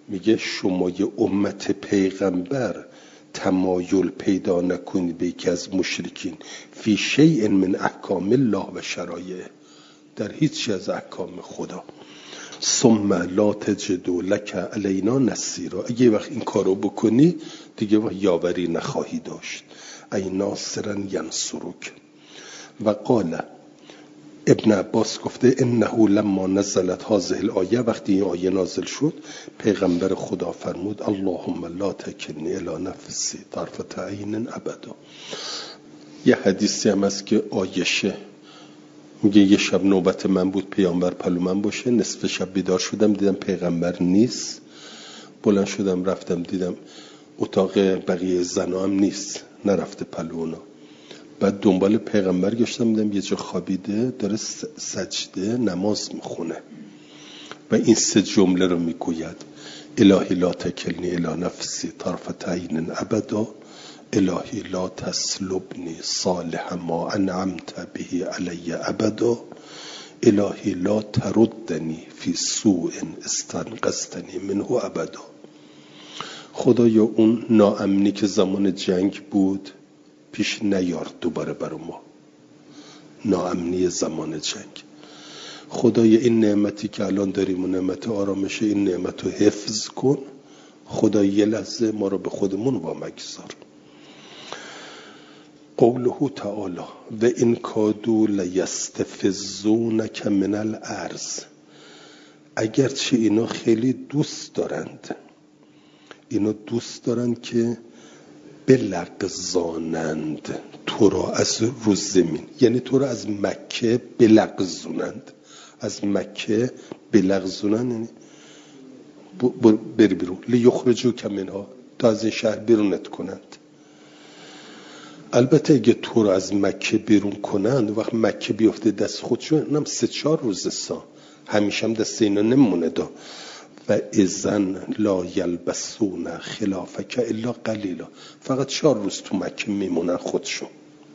میگه شما یه امت پیغمبر تمایل پیدا نکنید به یکی از مشرکین فی شیء من احکام الله و شرایعه، در هیچ از احکام خدا، ثم لا تجد لک علینا نصیرا، اگه وقت این کارو بکنی دیگه یاوری نخواهی داشت. ای ناصرا ینصرک. و قال ابن عباس گفته انه لما نزلت هذه الآیه، وقتی این آیه نازل شد پیغمبر خدا فرمود اللهم لا تکلنی الی نفسی طرفة عین ابدا. یه حدیثی هم هست که عایشه میگه یه شب نوبت من بود پیامبر پلو من باشه، نصف شب بیدار شدم دیدم پیغمبر نیست، بلند شدم رفتم دیدم اتاق بقیه زنا هم نیست، نرفته پلو اونا. بعد دنبال پیغمبر گشتم دیدم یه جا خوابیده داره سجده نماز میخونه و این 3 جمله رو میگوید الهی لا تکلنی الی نفسی طرفة عین ابدا، الهی لا تسلبنی صالح ما انعمت به علی ابدا، الهی لا تردنی فی سوء استنقذتنی منه ابدا. خدایا اون ناامنی که زمان جنگ بود پیش نیار دوباره برای ما، ناامنی زمان جنگ. خدایا این نعمتی که الان داریم و نعمت آرامشه، این نعمت رو حفظ کن. خدایا یه لحظه ما رو به خودمون وامگذار. قوله تعالی و ان کادوا لیستفزونک من الارض، اگرچه اینا خیلی دوست دارند، اینا دوست دارند که بلغزانند تو را از رو زمین، یعنی تو را از مکه بلغزونند، از مکه بلغزونند یعنی بری بیرون، لیخرجوک منها، تا از این شهر بیرونت کنند. البته اگه تو رو از مکه بیرون کنند وقت مکه بیفته دست خودشون، اونم 3-4 روز همیشه هم دست اینا نمونه دا. و اذن لا یلبسون خلافک الا قلیلا، فقط 4 روز تو مکه میمونن خودشون،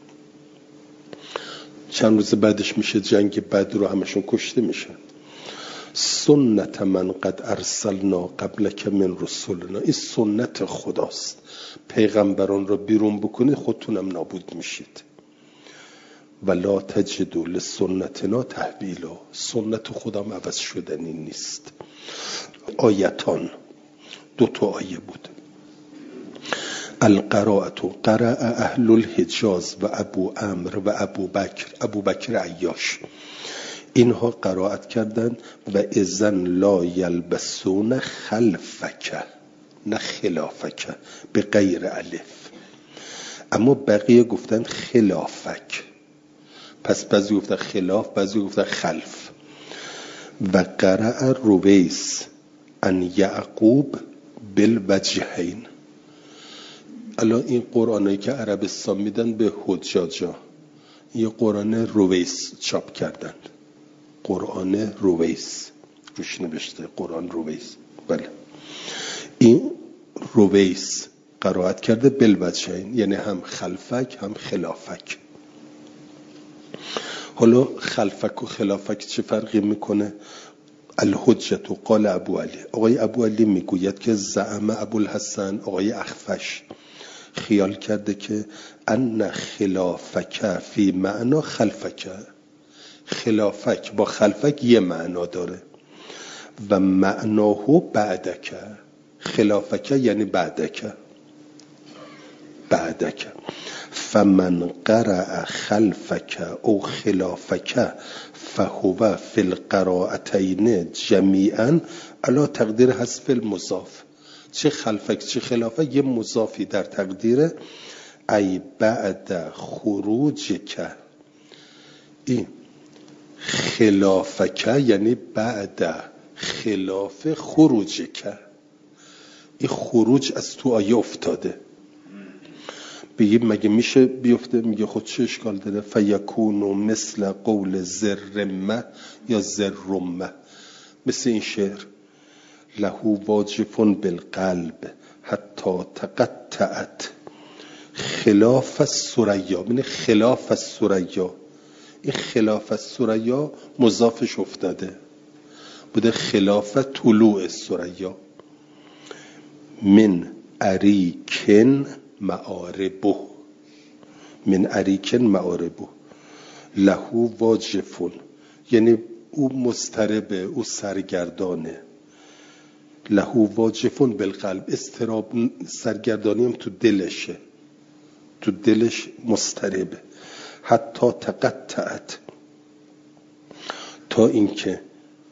چند روز بعدش میشه جنگ بدر رو همشون کشته میشن. سنت من قد ارسلنا قبلک من رسولنا، این سنت خداست، پیغمبران رو بیرون بکنید خودتونم نابود میشید. ولا تجدوا لسنتنا تحویلا، سنت خودم عوض شدنی نیست. آیتان 2 آیه بود. القراءة قرأ اهل الحجاز و ابو عمرو و ابو بکر عیاش، اینها قرائت کردند و اذن لا یلبسون خلفک، نه خلافک به غیر الف، اما بقیه گفتن خلافک، پس بعضی گفتن خلاف بعضی گفتن خلف. و قرأ رویس ان یعقوب بالوجهین، الان این قرآنایی که عربستان میدن به حجاجا، یه قرآن رویس چاپ کردن، قرآن رویس روش نوشته قرآن رویس، بله این رویس قرائت کرده بالوجهین، یعنی هم خلفک هم خلافک. حالا خلفک و خلافک چه فرقی میکنه؟ الحجت قال ابو علی، آقای ابو علی میگوید که زعم ابوالحسن، آقای اخفش خیال کرده که ان خلافک فی معنا خلفک، خلافک با خلفک یه معنا داره و معناه بعدک، خلافک یعنی بعدک. فمن قرأ خلفک او خلافک فهو فی القراءتین جمیعا علی تقدیر حذف المضاف، چه خلفک چه خلافک یه مضافی در تقدیر ای بعد خروجک، این خلافک یعنی بعد خلاف خروجک، این خروج از تو آیه افتاده. بگیم مگه میشه بیفته؟ میگه خود چه اشکال داره؟ فیکونو مثل قول زرمه یا زرمه، مثل این شعر لهو واجفون بالقلب حتی تقطعت خلاف الثریا، یعنی خلاف الثریا، این خلاف الثریا مضافش افتاده بوده خلاف طلوع الثریا. من اریکن معاربه، من اریکن معاربه، لهو واجفون، یعنی او مضطربه، او سرگردانه. لهو واجفون بالقلب، استراب سرگردانی هم تو دلشه، تو دلش مضطربه. حتی تقطعت، تا اینکه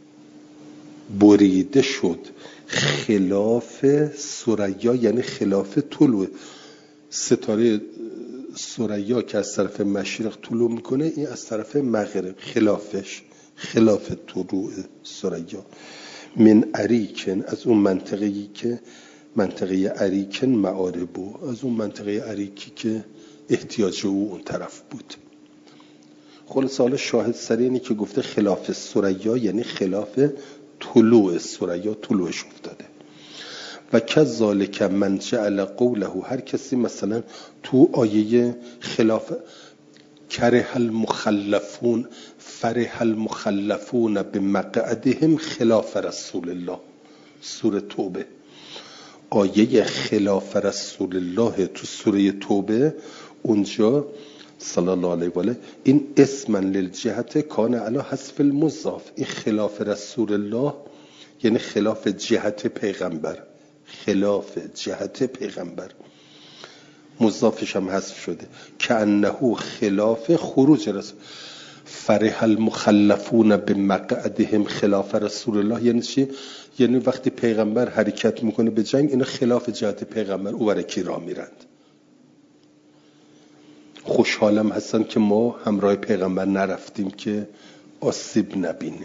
بریده شد خلاف ثریا، یعنی خلاف طلوع ستاره ثریا که از طرف مشرق طلوع میکنه، این از طرف مغرب خلافش، خلاف طلوع ثریا. من اریکن، از اون منطقه‌ای که منطقه اریکن معاربو، از اون منطقه اریکی که احتیاج او اون طرف بود. خلاص حالا شاهد سر اینی که گفته خلاف ثریا، یعنی خلاف طلوع ثریا، طلوعش افتاده. و کذالک من جعل قوله، هر کسی مثلا تو آیه خلاف کره المخلفون فرح المخلفون بمقعدهم خلاف رسول الله، سوره توبه، آیه خلاف رسول الله تو سوره توبه، اونجا صلی الله علیه و آله، این اسما للجهت کان علی حذف المضاف، این خلاف رسول الله یعنی خلاف جهت پیغمبر، خلاف جهت پیغمبر، مضافش هم حذف شده. که انه خلاف خروج رسول، فرح المخلفون بمقعدهم خلاف رسول الله، یعنی چی؟ یعنی وقتی پیغمبر حرکت میکنه به جنگ، اینا خلاف جهت پیغمبر او برکی را میرند. خوشحالم هستن که ما همراه پیغمبر نرفتیم که آسیب نبینیم،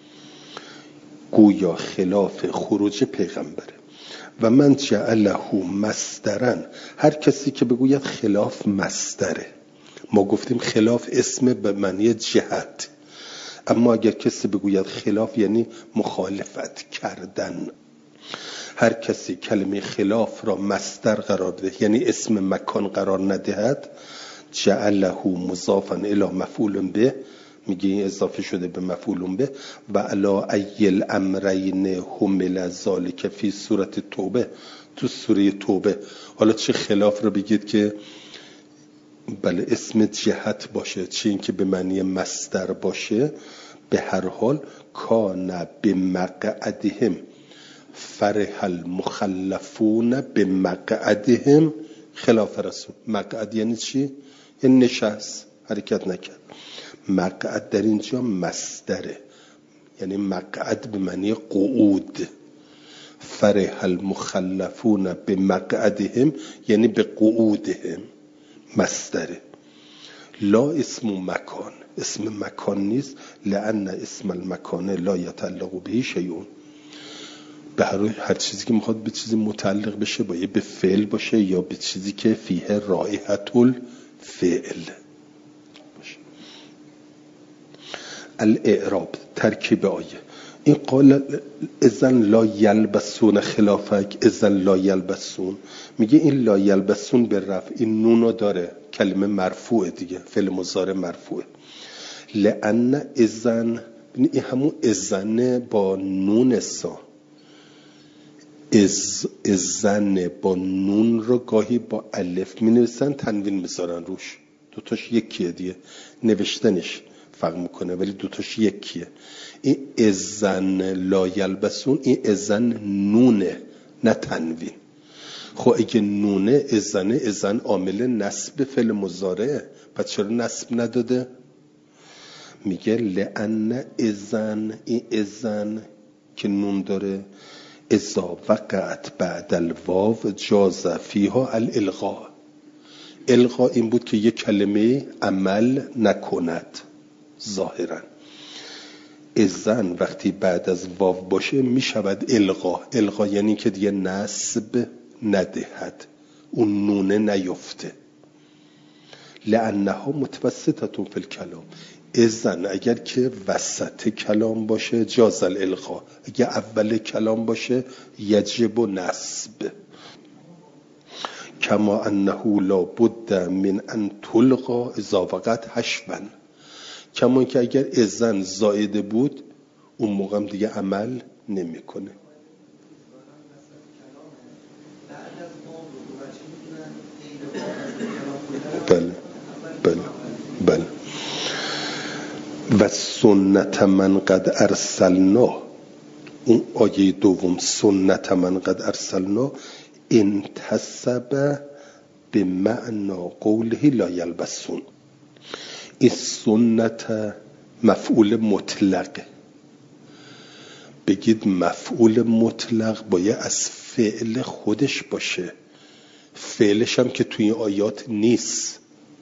گویا خلاف خروج پیغمبره. و من جعله مصدرن، هر کسی که بگوید خلاف مصدره، ما گفتیم خلاف اسم به معنی جهت، اما اگر کسی بگوید خلاف یعنی مخالفت کردن، هر کسی کلمه خلاف را مصدر قرار بده، یعنی اسم مکان قرار ندهد، جعله مضافا الی مفعول به، میگه این اضافه شده به مفعول به. و علی ای الامرین حمل ذالک فی سوره توبه، تو سوره توبه. حالا چه خلاف رو بگید که بله اسم جهت باشه، چه این که به معنی مصدر باشه، به هر حال کان بمقعدهم فرح المخلفون بمقعدهم خلاف رسول. مقعد یعنی چی؟ یعنی نشست، حرکت نکرد. مقعد در اینجا مصدره، یعنی مقعد به معنی قعود. فرح المخلفون بمقعدهم یعنی به قعودهم، مصدره. لا اسم مکان، اسم مکان نیست، لأن اسم المکان لا یتعلق به شیئون. به هر چیزی که میخواد به چیزی متعلق بشه باید به فعل باشه یا به چیزی که فیه رائحة الفعل. الاعراب ترکیب آیه، این قال اذن لا یلبسون خلافک، اذن لا یلبسون، میگه این لا یلبسون به رفع این نونو داره، کلمه مرفوعه دیگه، فعل مضارع مرفوعه. لأن اذن، این همون اذن با نون سا، اذن با نون رو گاهی با الف می نویسن، تنوین میذارن روش، دوتاش یکیه دیگه، نوشتنش فرق میکنه ولی دوتاش یکیه. این اذن لا یلبسون، این اذن نونه نه تنوین. خب اگه نونه اذن، اذن عامل نصب فعل مضارعه، پس چرا نصب نداده؟ میگه لأن اذن، این اذن که نون داره، اذا وقعت بعد الواو جاز فیها الالغاء. الغاء این بود که یک کلمه عمل نکند ظاهرا. اذن وقتی بعد از واو باشه میشود الغاء. الغاء یعنی که دیگه نصب ندهد، اون نونه نیفته. لأنها متوسطه فی الکلام، اذن اگر که وسط کلام باشه جاز الالغاء، اگر اول کلام باشه یجب نصب. کما انه لا بد من ان تلغا اذا وقعت حشوا، کما که اگر اذن زائده بود اون موقع دیگه عمل نمیکنه. بله بله بله. و سنت من قد ارسلنا، اون آیه دوم، سنت من قد ارسلنا انتصب به معنا قوله لا یلبسون. این سنت مفعول مطلق. بگید مفعول مطلق باید از فعل خودش باشه، فعلش هم که توی این آیات نیست.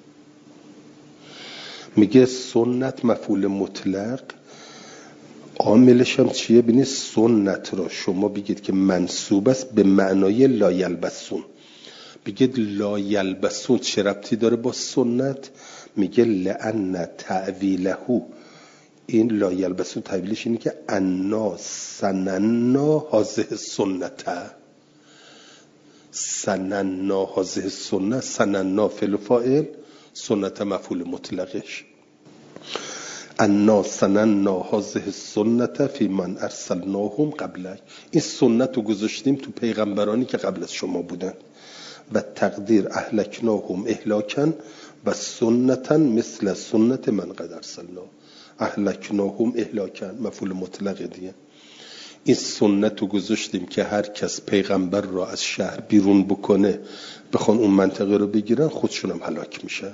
میگه سنت مفعول مطلق، عاملش هم چیه؟ ببینید سنت را شما بگید که منصوب است به معنای لا یلبسون. بگید لا یلبسون چه ربطی داره با سنت؟ میگه لأن تعویله، این لا یلبسون تعویلش اینه که انا سننا هذه سنت، سننا هذه سنت، سننا فعل فاعل، سنت مفعول مطلقش. انا سننا هذه سنت فی من ارسلناهم قبلک، این سنت رو گذاشتیم تو پیغمبرانی که قبل از شما بودن. و تقدیر اهلکناهم اهلاکن و سنتا مثل سنت من قد ارسلنا. اهلکناهم اهلاکن مفعول مطلق دیگه. این سنت رو گذاشتیم که هر کس پیغمبر را از شهر بیرون بکنه بخوان اون منطقه رو بگیرن، خودشون هم هلاک میشن.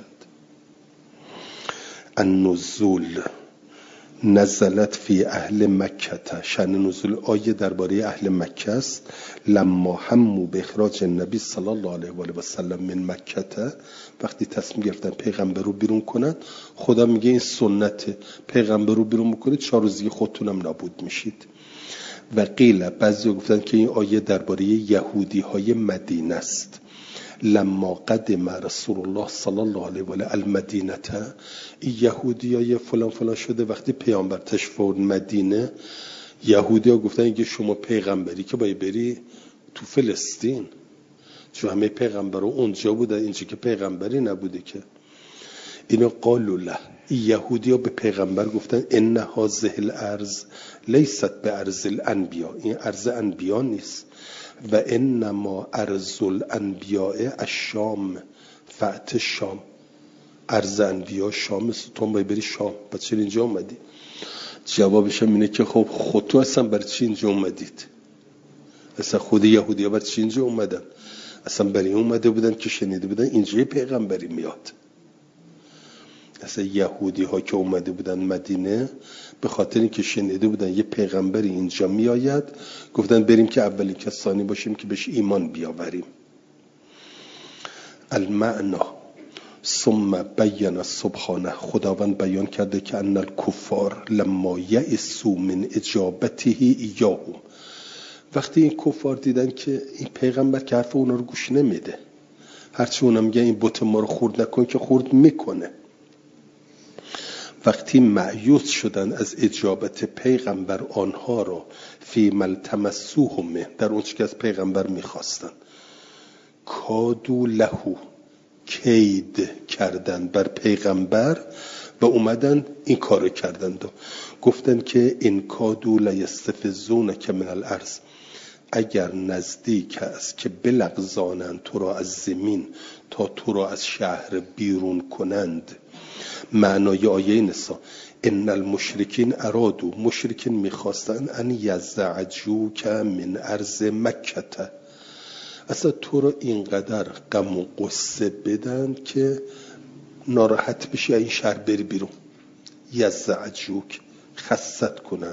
النزول نزلت فی اهل مکه، شأن نزول آیه درباره اهل مکه است. لما همو به اخراج نبی صلی الله علیه و آله و سلم من مکه، وقتی تصمیم گرفتن پیغمبر رو بیرون کنن، خدا میگه این سنت، پیغمبر رو بیرون بکنید 4 روز دیگه خودتونم نابود میشید. و قیل، بعضی گفتن که این آیه درباره یهودی های مدینه است. لما قدم رسول الله صلی الله علیه و آله المدینه، یهودیای فلان فلان شده وقتی پیامبر تشریف آورد مدینه، یهودی‌ها گفتن اگه شما پیغمبری که باید بری تو فلسطین، چون همه پیغمبرها اونجا بودن، اینجا که پیغمبری نبوده که. اینو قالوا له، یهودی‌ها به پیغمبر گفتن ان هذه الارض لیست به ارض الانبیاء، این ارض انبیا نیست. و انما ارض الانبیاء الشام فأت شام، ارض انبیا شام است، تو باید بری شام. بعد چرا اینجا اومدی؟ جوابش اینه که خب خودتو اصلا برای چی اینجا اومدید؟ اصلا خود یهودی‌ها برای چی اینجا اومدن؟ اصلا برای اومده بودن که شنیده بودن اینجا پیغمبری میاد. اصلا یهودی‌ها که اومده بودن مدینه به خاطر اینکه شنیده بودن یه پیغمبری اینجا میآید، گفتن بریم که اولین کسانی باشیم که بهش ایمان بیاوریم. المعنا ثم بین سبحانه، خداوند بیان کرده که ان الکفار لما یئسوا من اجابته ایاهم، وقتی این کفار دیدن که این پیغمبر که حرف اونا رو گوش نمیده، هرچی اونا میگن این بت ما رو خورد نکن که خورد میکنه، وقتی مایوس شدن از اجابت پیغمبر آنها را فی ملتمسوهم، در اون چیزی که از پیغمبر میخواستن، کادو لهو، کید کردن بر پیغمبر و اومدن این کارو کردن و گفتن که این کادو لیستفزونک من الارض، اگر نزدیک است که بلغزانند تو را از زمین تا تو را از شهر بیرون کنند. معنای آیه نسا ان المشرکین ارادو، مشرکین میخواستن ان یزعجوک من ارض مکه، اصلا تو رو اینقدر غم و قصه بدن که ناراحت بشی این شهر بری بیرون. یزعجوک، خست کنن،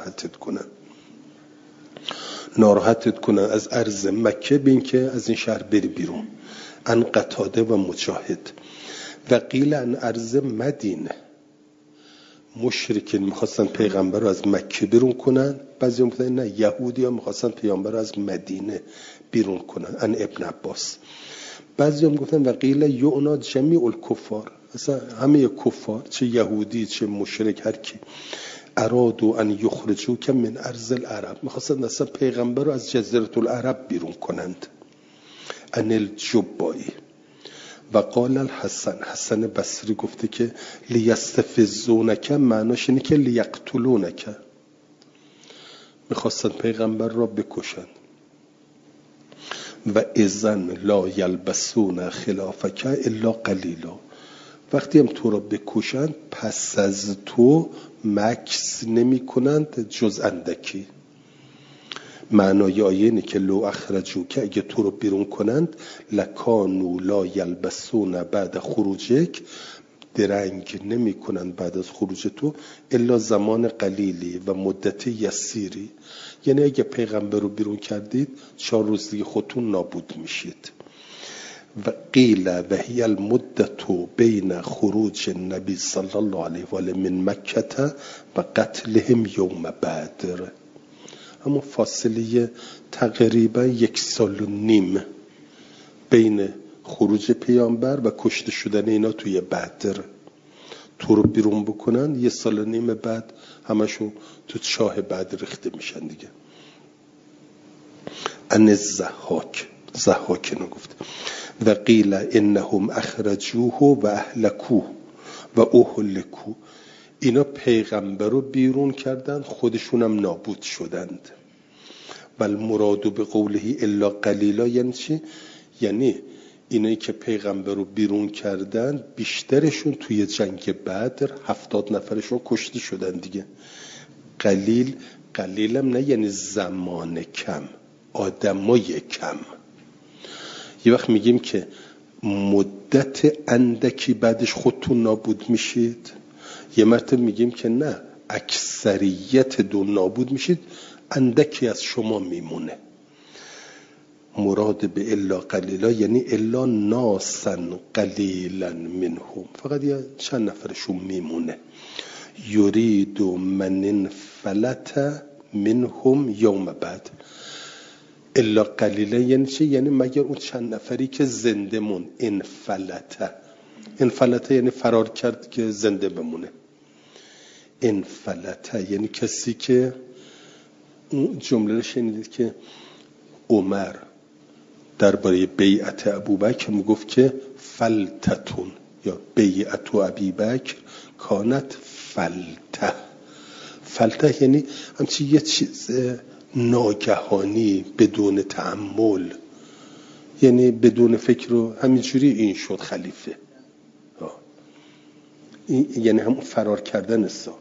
ناراحتت کنن از ارض مکه، بین که از این شهر بری بیرون. ان قتاده و مجاهد. و قیل ان ارض مدینه، مشرکین میخواستن پیغمبر رو از مکه بیرون کنن، بعضی هم گفتن نه، یهودی ها میخواستن پیغمبر رو از مدینه بیرون کنن. ان ابن عباس. بعضی هم گفتن و قیل یعنا جمیع الکفار، اصلا همه کفار، چه یهودی چه مشرک، هر کی، ارادو ان یخرجوک من ارض العرب، میخواستن اصلا پیغمبر رو از جزیره العرب بیرون کنند. ان الجبایی. و قال الحسن، حسن بصری گفته که لیستفزونک، معناش اینه که لیقتلونک، میخواستن پیغمبر را بکشن. و اذن لا یلبسون خلافک الا قلیلا. وقتی هم تو را بکشند پس از تو مکث نمی کنند جز اندکی. معنای آیه اینه که لو اخرجو، که اگه تو رو بیرون کنند، لکانو لا یلبسون بعد خروجک، درنگ نمی کنند بعد از خروج تو الا زمان قلیلی و مدت یسیری. یعنی اگه پیغمبر رو بیرون کردید 4 روز دیگه خودتون نابود میشید. و قیل و هی المدت بین خروج النبی صلی الله علیه و آله من مکه و قتلهم یوم بدر، اما فاصله تقریبا 1.5 سال بین خروج پیامبر و کشته شدن اینا توی بدر. تو رو بیرون بکنن 1.5 سال بعد همشون تو چاه بدر ریخته میشن دیگه. ان الضحاک نگفت. و قیل انهم اخرجوه و اهلکوه و اهلکوه، اینا پیغمبر رو بیرون کردن خودشونم نابود شدند. و المراد به قوله الا قلیلا یعنی چی؟ یعنی اینایی که پیغمبر رو بیرون کردن بیشترشون توی جنگ بدر 70 نفرشون کشته شدن دیگه. قلیلم نه یعنی زمان کم، آدمای کم. یه وقت میگیم که مدت اندکی بعدش خودتون نابود میشید، یه مرتبه میگیم که نه، اکثریت دو نابود میشید، اندکی از شما میمونه. مراد به الا قلیلا یعنی الا ناسن قلیلا منهم، فقط یه چند نفرشون میمونه. یرید من انفلت منهم یوم بعد. الا قلیلا یعنی چی؟ یعنی مگر اون چند نفری که زنده مون. انفلت یعنی فرار کرد که زنده بمونه. انفلت یعنی کسی که، اون جمله رو شنیدید که عمر درباره بیعت ابوبکر میگفت که فلتتون، یا بیعت ابوبکر کانت فلته یعنی همچی یه چیز ناگهانی بدون تأمل، یعنی بدون فکر و همینجوری این شد خلیفه. یعنی همون فرار کردن است.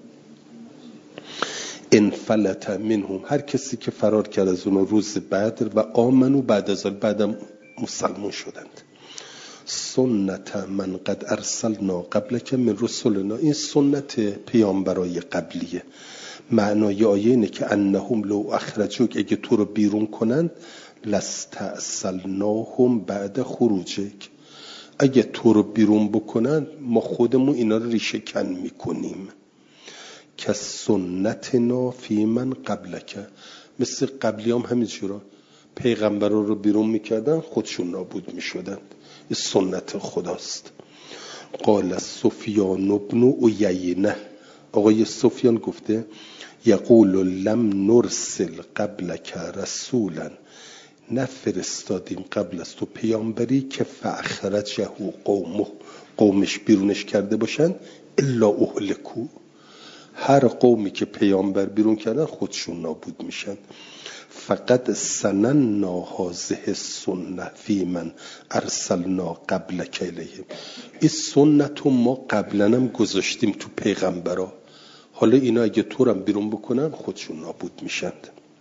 انفلت منهم، هر کسی که فرار کرد از اون روز بدر و آمنو بعد از آن بعدم مسلمان شدند. سنت من قد ارسلنا قبلک من رسولنا، این سنت پیامبرای قبلیه. معنای آیه اینه که انهم لو اخرجوک، اگه تو رو بیرون کنند، لستأصلناهم بعد خروجک، اگه تو رو بیرون بکنند ما خودمون اینا رو ریشه کن میکنیم. که سنتنا فی من قبلک، مثل قبلیام همینجورا پیغمبر رو بیرون میکردن خودشون نابود میشدن. این سنت خداست. قال سفیان بن عیینه، آقای سفیان گفته یقول لم نرسل قبلک رسولا، نفرستادیم قبل از تو پیامبری که فاخرجه قومش بیرونش کرده باشن الا اهلکو، هر قومی که پیامبر بیرون کردن خودشون نابود میشن. فقط سننا هذه السنه فی من ارسلنا قبلک الیهم، این سنت رو ما قبلا هم گذاشتیم تو پیغمبرا، حالا اینا اگه تو رو بیرون بکنن خودشون نابود میشن.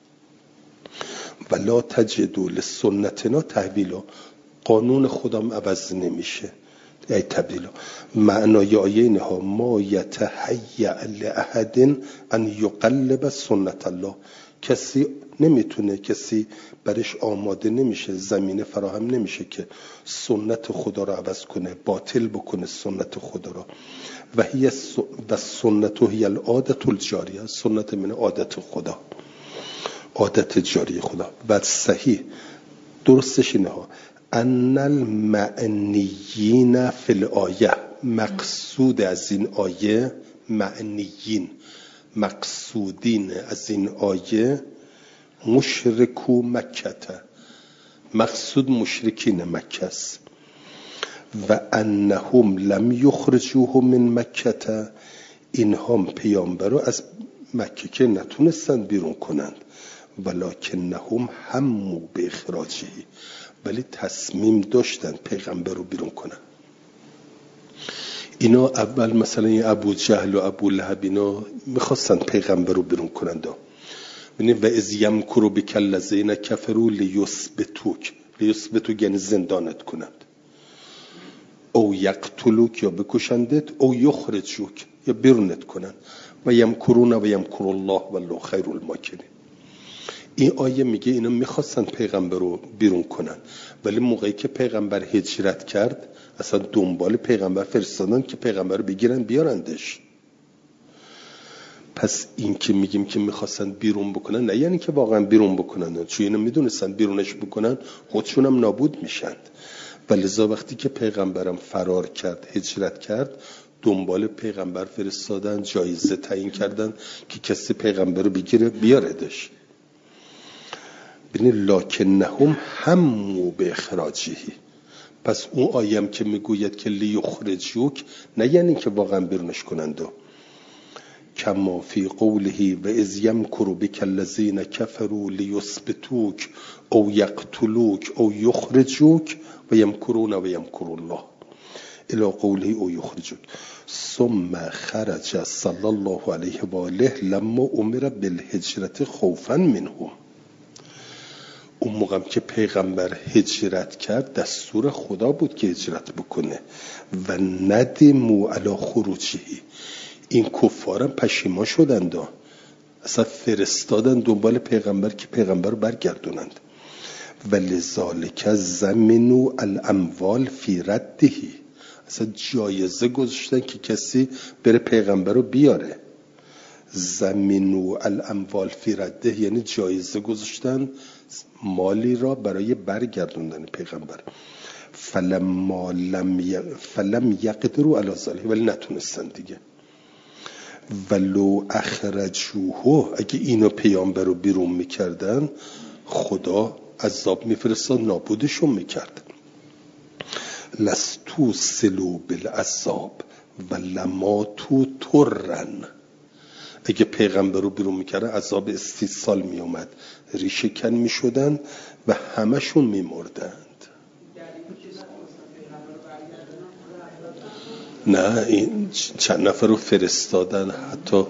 ولا تجدوا لسنتنا تحویلا، قانون خودم عوض نمیشه، ای تبدیل. معنای آیه اینها ما یتهیأ لأحد ان یقلب سنت الله، کسی نمیتونه، کسی برش آماده نمیشه، زمینه فراهم نمیشه که سنت خدا رو عوض کنه، باطل بکنه سنت خدا رو. و هی و سنت هی العادت الجاریه، سنت من عادت خدا، عادت جاری خدا. و صحیح درستش اینه ها ان المعنیین فی الآیه، مقصود از این آیه، معنیین مقصودین از این آیه مشرکو مکه، مقصود مشرکین مکه است. و انهم لم یخرجوه من مکه، اینها پیامبر رو از مکه که نتونستن بیرون کنند. ولکنهم هموا به اخراجه، ولی تصمیم داشتن پیغمبر رو بیرون کنن. اینا اول مثلا این ابو جهل و ابو لهب اینا میخواستن پیغمبر رو بیرون کنند. ببینید و از یمکروا بک الذین کفروا لیثبتوک یعنی زندانت کنند، او یقتلوک یا بکشندت، او یخرجوک یا بیرونت کنند. و یمکرون و یمکر الله والله خیر الماکرین. این آیه میگه اینا میخواستن پیغمبر رو بیرون کنن، ولی موقعی که پیغمبر هجرت کرد اصلا دنبال پیغمبر فرستادن که پیغمبر رو بگیرن بیارندش. پس این که میگیم که میخواستن بیرون بکنن نه یعنی که واقعا بیرون بکنن، چون اینا میدونستن بیرونش بکنن خودشون هم نابود میشند. ولذا وقتی که پیغمبرم فرار کرد، هجرت کرد، دنبال پیغمبر فرستادن، جایزه تعیین کردن که کسی پیغمبر رو بگیره بیاردش. ببینید لکنهم هموا به اخراجه. پس اون آیم که میگوید که لیخرجوک نه یعنی که واقعا بیرونش کنند. کما فی قوله و اذ یمکر بک الذین کفروا لیثبتوک او یقتلوک او یخرجوک و یمکرون و یمکر الله الی قوله او یخرجوک ثم خرج صلی الله علیه و آله لما امر بالهجرة خوفا منهم. اون موقع که پیغمبر هجرت کرد دستور خدا بود که هجرت بکنه و ندموا علی خروجه. این کفارم پشیمان شدند، اصلا فرستادن دنبال پیغمبر که پیغمبر رو برگردونند. و لذالک زمنوا الاموال فی رده. اصلا جایزه گذاشتن که کسی بره پیغمبر رو بیاره. زمنوا الاموال فی رده یعنی جایزه گذاشتن مالی را برای برگردوندن پیغمبر. فلم یقدروا علی ذلک، ولی نتونستن دیگه. ولو اخرجوه، اگه اینو پیامبر رو بیرون میکردن خدا عذاب میفرستاد نابودشون میکرد. لستو سلو بالعذاب و لماتو ترن. اگه پیغمبر رو بیرون میکردن عذاب استیصال میومد، ریشه کن میشدن و همشون میمردند. نه این چند نفر رو فرستادن. حتی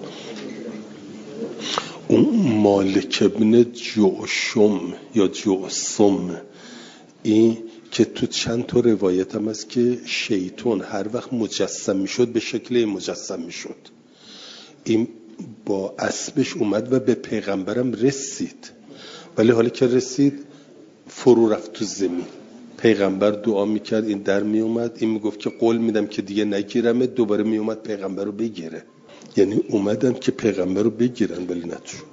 اون مالک ابن جعشم یا جعصم، این که تو چند تا روایت هم هست که شیطان هر وقت مجسم میشد به شکل مجسم میشد. این با اسبش اومد و به پیغمبرم رسید، ولی حالا که رسید فرو رفت تو زمین. پیغمبر دعا میکرد این در میومد، این میگفت که قول میدم که دیگه نگیرمه، دوباره میومد پیغمبر رو بگیره. یعنی اومدن که پیغمبر رو بگیرن ولی نتونن.